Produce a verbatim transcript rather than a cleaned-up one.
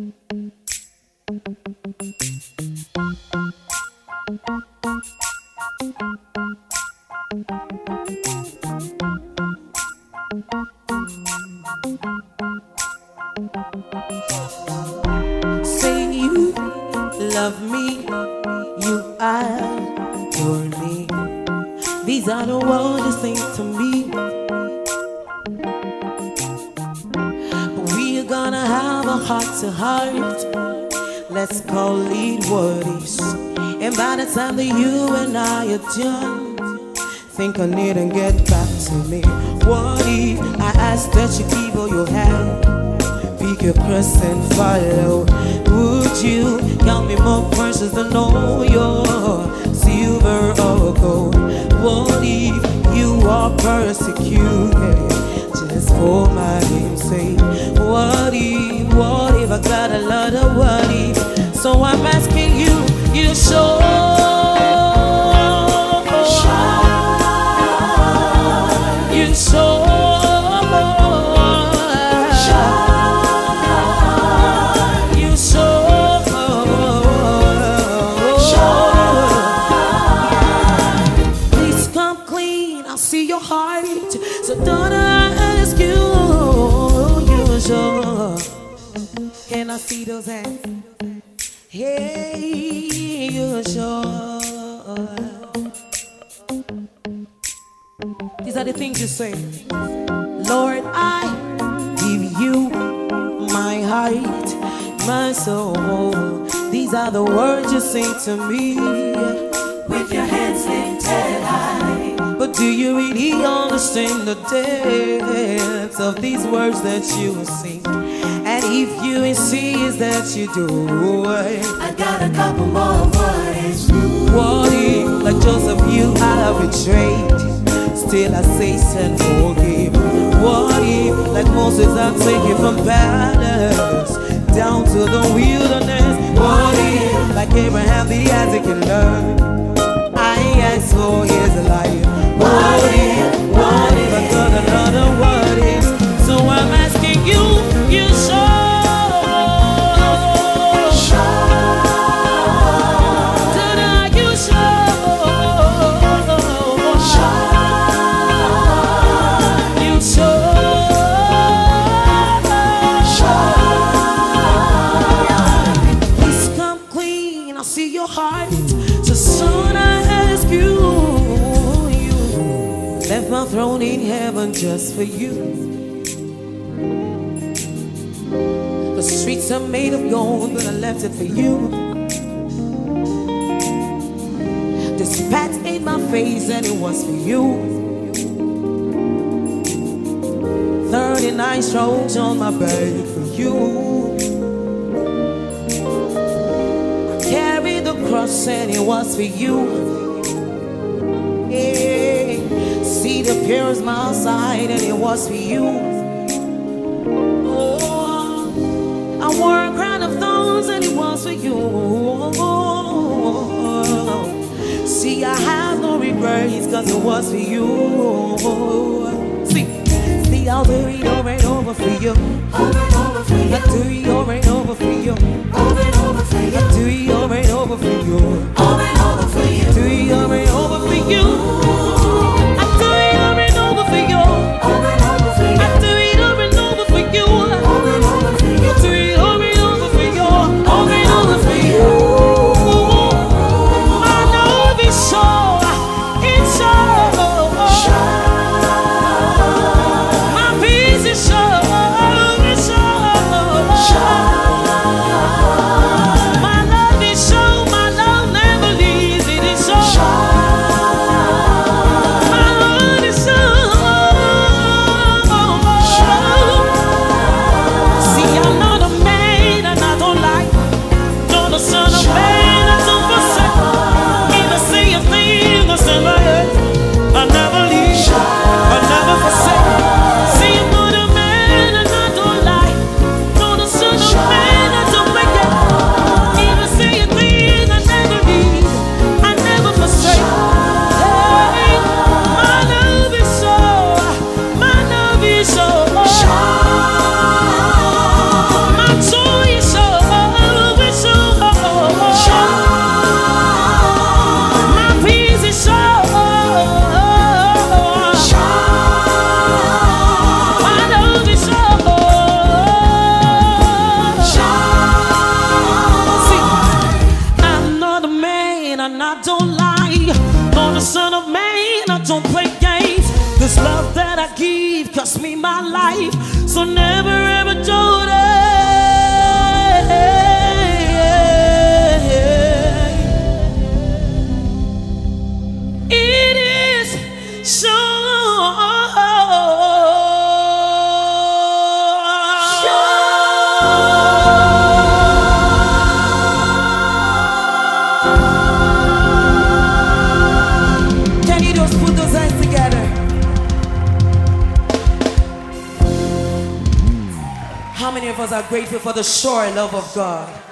Say you love me, you adore me. These are the words you sing to me. But we are gonna have a heart to heart. Let's call it what is. And by the time that you and I are done, think I need and get back to me. What if I ask that you give all you have? Pick your cross and follow. Would you count me more precious than all your silver or gold? What if you are persecuted just for my name's sake? What if, what if I got a lot of what if? So I'm asking you, you show. You show. So don't I ask you, you sure? Can I see those hands? Hey, you sure? These are the things you say. Lord, I give you my heart, my soul. These are the words you sing to me. With your hands lifted high. But do you really understand the depths of these words that you sing? And if you insist that you do, I got a couple more words. What if, like Joseph, you are betrayed? Still I say send forgive. What if, like Moses, I take you from palace down to the wilderness? What if, like Abraham, the Isaac and learn? I ask for his life. What if, what if I got another what if? So I'm asking you, you show. Did you show? You show. Please come clean, I see your heart. So soon I ask you. Left my throne in heaven just for you. The streets are made of gold, but I left it for you. The spat in my face, and it was for you. Thirty-nine strokes on my back for you. I carried the cross, and it was for you. See the pure smile side, and it was for you. Oh, I wore a crown of thorns, and it was for you. See, I have no regrets, cause it was for you. See, see, I'll do it over and over for you. Over and over for you. I do it over and over for you. Over and over for you. I do it over and over for you. Over and over for you. Do it over and over for you. I give cost me my life. So never ever Jordan. It is so. How many of us are grateful for the sure love of God?